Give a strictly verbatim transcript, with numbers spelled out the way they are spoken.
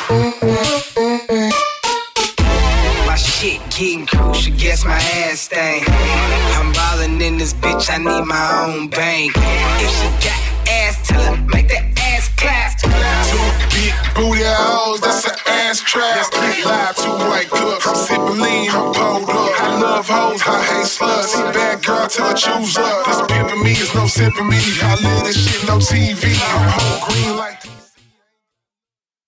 My shit getting crucial, guess my ass stank. I'm ballin' in this bitch, I need my own bank. If she got ass, tell her, make that ass clap. Two big booty hoes, that's an ass trap. Live two white cups, I'm sippin' lean, I'm pulled up. I love hoes, I hate sluts. See bad girl till I choose up. This pimpin' me is no sippin' me. I live this shit, no T V. I'm whole green like